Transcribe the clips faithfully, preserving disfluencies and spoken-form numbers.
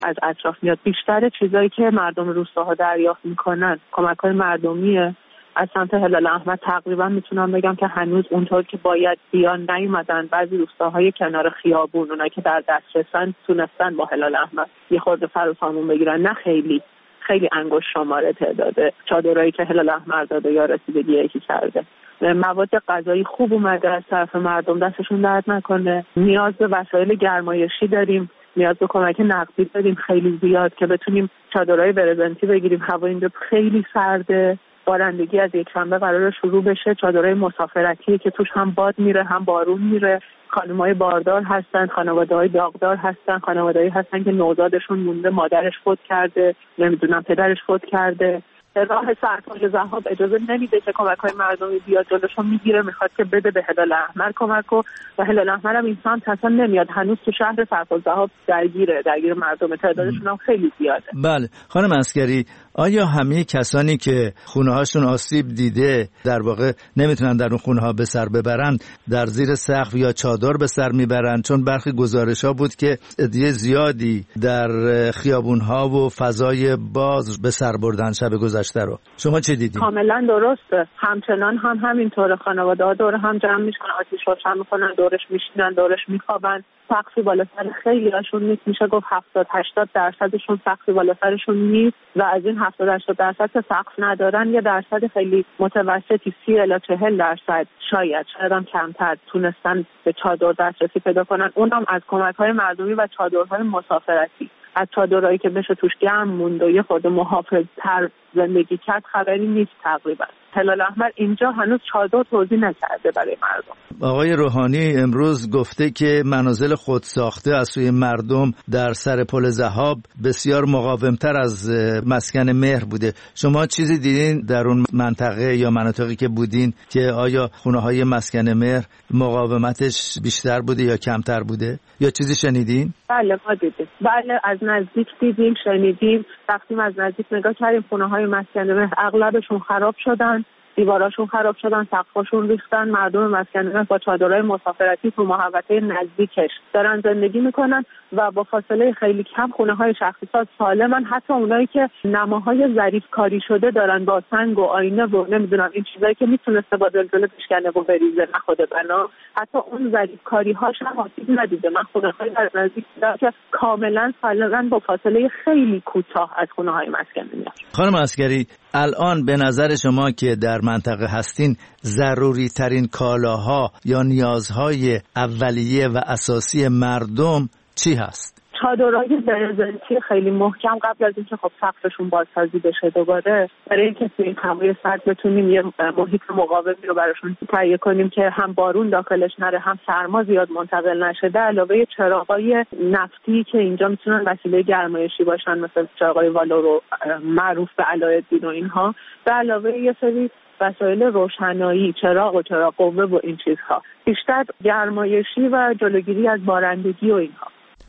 از اطراف میاد. بیشتر چیزایی که مردم روستاها دریافت میکنن کمک‌های مردمیه از سمت هلال احمر. تقریبا میتونم بگم که هنوز اونطور که باید بیان نیومدن. بعضی روستاهای کنار خیابون اونایی که در دسترسن تونستن با هلال احمر یه خورده سر و سامون بگیرن، نه خیلی خیلی انگشت شماره تعداده چادرایی که هلال احمر داده یا رسیدگی یکی کرده. مواد غذایی خوب اومده از طرف مردم، دستشون درد نکنه. نیاز به وسایل گرمایشی داریم، نیاز به کمک نقدی داریم خیلی زیاد که بتونیم چادرای برزنتی بگیریم. هوا اینجا خیلی سرده، بارندگی از یک شنبه قراره شروع بشه. چادرای مسافرتیه که توش هم باد میره هم بارون میره. خانم‌های باردار هستن، خانواده‌های داغدار هستن، خانواده‌ای هستن که نوزادشون مونده، مادرش فوت کرده، نمیدونم پدرش فوت کرده. راه سرپل ذهاب اجازه نمیده که کمک‌های مردمی بیاد جلوشو میگیره، میخواد که بده به هلال احمر کمک و و هلال احمر هم این سمت اصلا نمیاد. هنوز تو شهر سرپل ذهاب درگیره درگیر مردم، تعدادشون هم خیلی زیاده. بله خانم عسگری، آیا همه کسانی که خونه هاشون آسیب دیده در واقع نمیتونن در اون خونه ها به سر ببرن، در زیر سقف یا چادر به سر میبرن؟ چون برخی گزارش ها بود که عده زیادی در خیابون ها و فضای باز به سر بردن شب گذشته رو. شما چه دیدید؟ کاملا درسته. همچنان هم همینطوره. خانواده ها دور هم جمع میشن، آتش روشن میکنن، دورش میشینن، دورش میخوابن. سقفی بالا سر خیلی هاشون نیست، میشه گفت هفتاد هشتاد درصدشون سقفی بالا سرشون نیست و از این هفتاد هشتاد درصد که سقف ندارن یه درصد خیلی متوسطی سی الی چهل درصد شاید شاید هم کمتر تونستن به چادر دسترسی پیدا کنن، اونم از کمک‌های مردمی و چادرهای مسافرتی. از چادرایی که بشه توش گرم موند و یه خورده محافظ‌تر زندگی کرد خبری نیست تقریبا. هلال احمر اینجا هنوز چادر توزیع نکرده برای مردم. آقای روحانی امروز گفته که منازل خودساخته از سوی مردم در سر پل ذهاب بسیار مقاومتر از مسکن مهر بوده. شما چیزی دیدین در اون منطقه یا مناطقی که بودین که آیا خونه‌های مسکن مهر مقاومتش بیشتر بوده یا کمتر بوده یا چیزی شنیدین؟ بله ما دیدیم. بله از نزدیک دیدیم، شنیدیم. وقتی از نزدیک نگاه کردیم خونه‌های مسکن مهر اغلبشون خراب شدن، دیواراشون خراب شدن، سقفاشون ریختن. مردم مسکن مهر با چادرهای مسافرتی تو محوطه نزدیکش دارن زندگی میکنن و با فاصله خیلی کم خونه‌های شخصی ساز سالمن. حتی اونایی که نماهای ظریف کاری شده دارن با سنگ و آینه و نمیدونم این چیزایی که میتونسته با زلزله بشکنه و بریزه نخوده بنا، حتی اون ظریف کاری هاش هم آسیب ندیده. من خونه‌های در نزدیک دیدم که کاملا سالمن با فاصله خیلی کوتاه از خونه‌های مسکن مهر. خانم عسگری، الان به نظر شما که در منطقه هستین ضروری ترین کالاها یا نیازهای اولیه و اساسی مردم چی هست؟ چادرهای برزنتی خیلی محکم قبل از اینکه خب سقفشون بازسازی بشه دوباره، برای اینکه توی این هوای سرد بتونیم یه محیط مقاومی رو براشون تهیه کنیم که هم بارون داخلش نره هم سرما زیاد منتقل نشه. به علاوه چراغای نفتی که اینجا میتونن وسیله گرمایشی باشن، مثل چراغای والورو معروف به علایالدین و اینها، به علاوه یه سری وسایل روشنایی، چراغ و چراغ قوه و این چیزها، بیشتر گرمایشی و جلوگیری از بارندگی و اینها.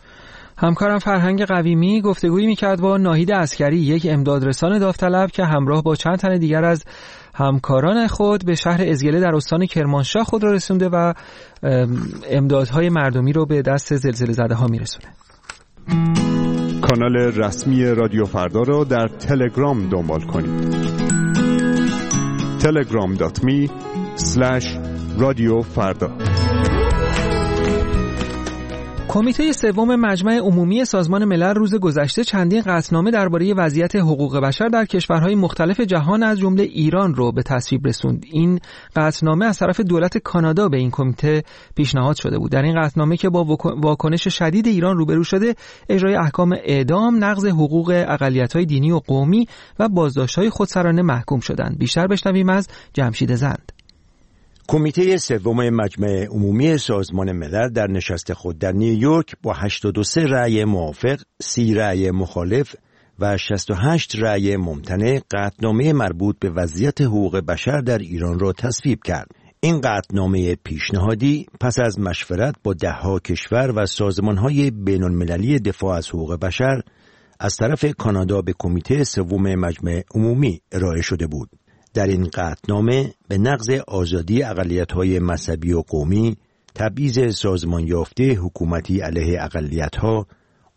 همکارم فرهنگ قویمی گفتگویی میکرد با ناهید عسکری، یک امدادرسان داوطلب که همراه با چند تن دیگر از همکاران خود به شهر ازگله در استان کرمانشاه خود را رسونده و امدادهای مردمی رو به دست زلزله زده ها میرسونه. کانال رسمی رادیو فردا رو در تلگرام دنبال کنید. تلگرام دات می اسلش رادیو فردا. کمیته سوم مجمع عمومی سازمان ملل روز گذشته چندین قطعنامه درباره وضعیت حقوق بشر در کشورهای مختلف جهان از جمله ایران رو به تصویب رسوند. این قطعنامه از طرف دولت کانادا به این کمیته پیشنهاد شده بود. در این قطعنامه که با واکنش شدید ایران روبرو شده، اجرای احکام اعدام، نقض حقوق اقلیت‌های دینی و قومی و بازداشت‌های خودسرانه محکوم شدند. بیشتر بشنویم از جمشید زند. کمیته سوم مجمع عمومی سازمان ملل در نشست خود در نیویورک با هشتاد و سه رأی موافق، سی رأی مخالف و شصت و هشت رأی ممتنع قطعنامه مربوط به وضعیت حقوق بشر در ایران را تصویب کرد. این قطعنامه پیشنهادی پس از مشورت با ده‌ها کشور و سازمان‌های بین‌المللی دفاع از حقوق بشر از طرف کانادا به کمیته سوم مجمع عمومی ارائه شده بود. در این قطعنامه به نقض آزادی اقلیت‌های مذهبی و قومی، تبعیض سازمان یافته حکومتی علیه اقلیت‌ها،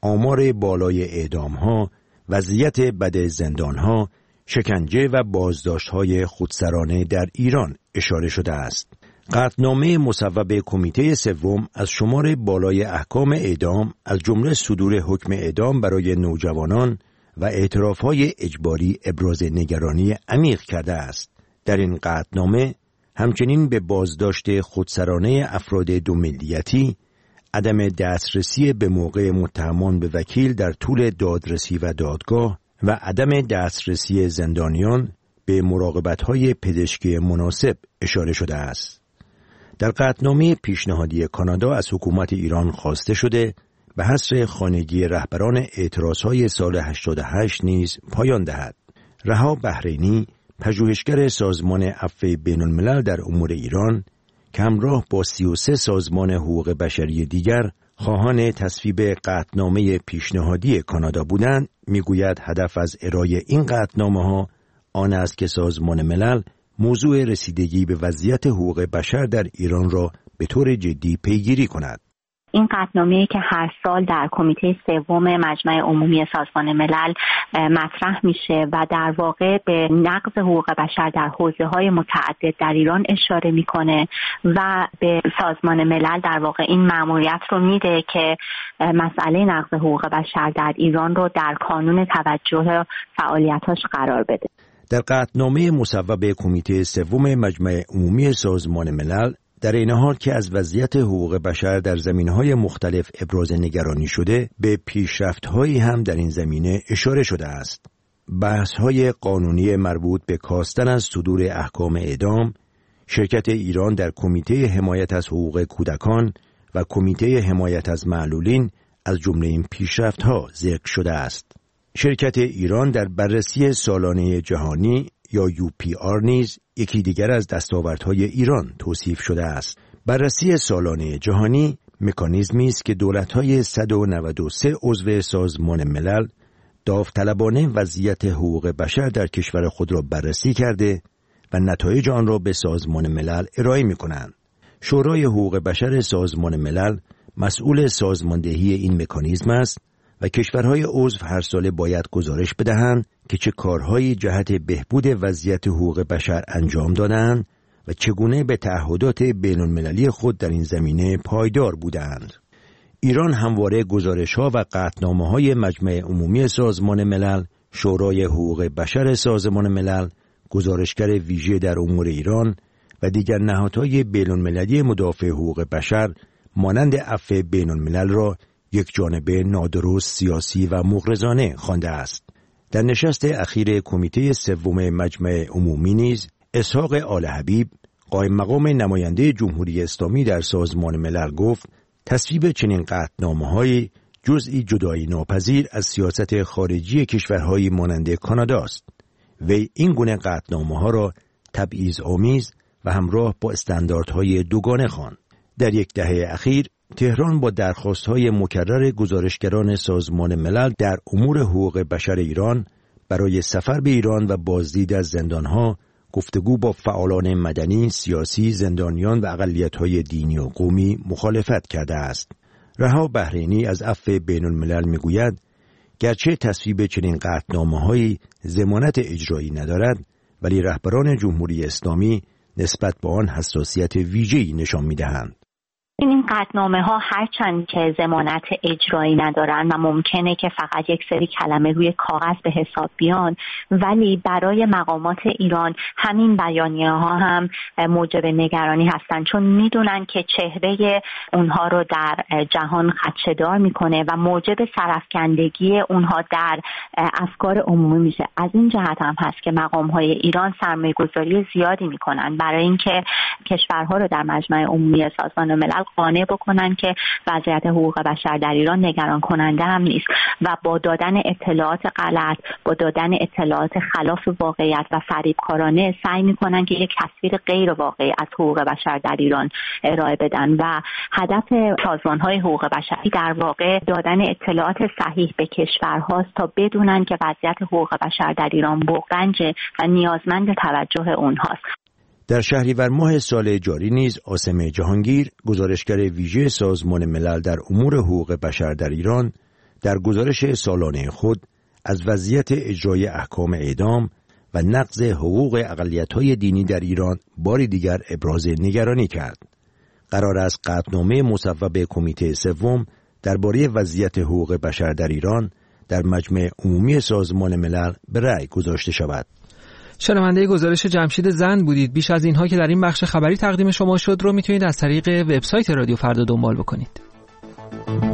آمار بالای اعدام‌ها، وضعیت بد زندان‌ها، شکنجه و بازداشت‌های خودسرانه در ایران اشاره شده است. قطعنامه مصوب کمیته سوم از شمار بالای احکام اعدام از جمله صدور حکم اعدام برای نوجوانان و اعتراف‌های اجباری ابراز نگرانی عمیق کرده است. در این قطعنامه همچنین به بازداشت خودسرانه افراد دو ملیتی، عدم دسترسی به موقع متهمان به وکیل در طول دادرسی و دادگاه و عدم دسترسی زندانیان به مراقبت‌های پزشکی مناسب اشاره شده است. در قطعنامه پیشنهادی کانادا از حکومت ایران خواسته شده به حصر خانگی رهبران اعتراضهای سال هشتاد و هشت نیز پایان دهد. رها بحرینی، پژوهشگر سازمان عفو بین الملل در امور ایران که همراه با سی و سه سازمان حقوق بشری دیگر خواهان تصویب قطعنامه پیشنهادی کانادا بودند، میگوید هدف از ارائه این قطعنامه‌ها آن است که سازمان ملل موضوع رسیدگی به وضعیت حقوق بشر در ایران را به طور جدی پیگیری کند. این قطعنامه‌ای که هر سال در کمیته سوم مجمع عمومی سازمان ملل مطرح میشه و در واقع به نقض حقوق بشر در حوزه‌های متعدد در ایران اشاره میکنه و به سازمان ملل در واقع این مأموریت رو میده که مسئله نقض حقوق بشر در ایران رو در کانون توجه فعالیتاش قرار بده. در قطعنامه مصوب کمیته سوم مجمع عمومی سازمان ملل در این حال که از وضعیت حقوق بشر در زمینه‌های مختلف ابراز نگرانی شده، به پیشرفت‌هایی هم در این زمینه اشاره شده است. بحث‌های قانونی مربوط به کاستن از صدور احکام اعدام، شرکت ایران در کمیته حمایت از حقوق کودکان و کمیته حمایت از معلولین از جمله این پیشرفت‌ها ذکر شده است. شرکت ایران در بررسی سالانه جهانی یا یو پی آر نیز یکی دیگر از دستاوردهای ایران توصیف شده است. بررسی سالانه جهانی مکانیزمی است که دولت‌های صد و نود و سه عضو سازمان ملل داوطلبانه وضعیت حقوق بشر در کشور خود را بررسی کرده و نتایج آن را به سازمان ملل ارائه می‌کنند. شورای حقوق بشر سازمان ملل مسئول سازماندهی این مکانیزم است و کشورهای عضو هر ساله باید گزارش بدهند که چه کارهایی جهت بهبود وضعیت حقوق بشر انجام دادند و چگونه به تعهدات بین المللی خود در این زمینه پایدار بودند. ایران همواره گزارش‌ها و قطعنامه‌های مجمع عمومی سازمان ملل، شورای حقوق بشر سازمان ملل، گزارشگر ویژه در امور ایران و دیگر نهادهای بین المللی مدافع حقوق بشر مانند عفو بین الملل را یک جانبه نادرست، سیاسی و مغرضانه خوانده است. در نشست اخیر کمیته سوم مجمع عمومی نیز اسحاق آل حبیب، قائم مقام نماینده جمهوری اسلامی در سازمان ملل گفت تصویب چنین قطعنامه‌های جزئی جدایی ناپذیر از سیاست خارجی کشورهای مانند کانادا است. وی این گونه قطعنامه‌ها را تبعیض‌آمیز و همراه با استانداردهای دوگانه خواند. در یک دهه اخیر تهران با درخواست‌های مکرر گزارشگران سازمان ملل در امور حقوق بشر ایران برای سفر به ایران و بازدید از زندانها، گفتگو با فعالان مدنی، سیاسی، زندانیان و اقلیت‌های دینی و قومی مخالفت کرده است. رها بحرینی از عفو بین الملل می‌گوید گرچه تصویب چنین قطعنامه‌هایی ضمانت اجرایی ندارد، ولی رهبران جمهوری اسلامی نسبت به آن حساسیت ویژه‌ای نشان می‌دهند. این قطعنامه ها هرچند که ضمانت اجرایی ندارن و ممکنه که فقط یک سری کلمه روی کاغذ به حساب بیان، ولی برای مقامات ایران همین بیانیه ها هم موجب نگرانی هستن، چون میدونن که چهره اونها رو در جهان خدشه‌دار میکنه و موجب سرافکندگی اونها در افکار عمومی میشه. از این جهت هم هست که مقام های ایران سرمایه‌گذاری زیادی میکنن برای اینکه کشورها رو در مجمع عمومی سازمان ملل قانع بکنن که وضعیت حقوق بشر در ایران نگران کننده هم نیست و با دادن اطلاعات غلط، با دادن اطلاعات خلاف واقعیت و فریبکارانه سعی میکنن که یک تصویر غیر واقعی از حقوق بشر در ایران ارائه بدن و هدف سازمان‌های حقوق بشری در واقع دادن اطلاعات صحیح به کشورهاست تا بدونن که وضعیت حقوق بشر در ایران بغرنج و نیازمند توجه اونهاست. در شهریور ماه سال جاری نیز عاصم جهانگیر، گزارشگر ویژه سازمان ملل در امور حقوق بشر در ایران، در گزارش سالانه خود از وضعیت اجرای احکام اعدام و نقض حقوق اقلیت‌های دینی در ایران باری دیگر ابراز نگرانی کرد. قرار است قطعنامه مصوب کمیته سوم درباره وضعیت حقوق بشر در ایران در مجمع عمومی سازمان ملل به رأی گذاشته شود. شنونده گزارش جمشید زند بودید. بیش از اینها که در این بخش خبری تقدیم شما شد رو میتونید از طریق وبسایت رادیو فردا دنبال بکنید.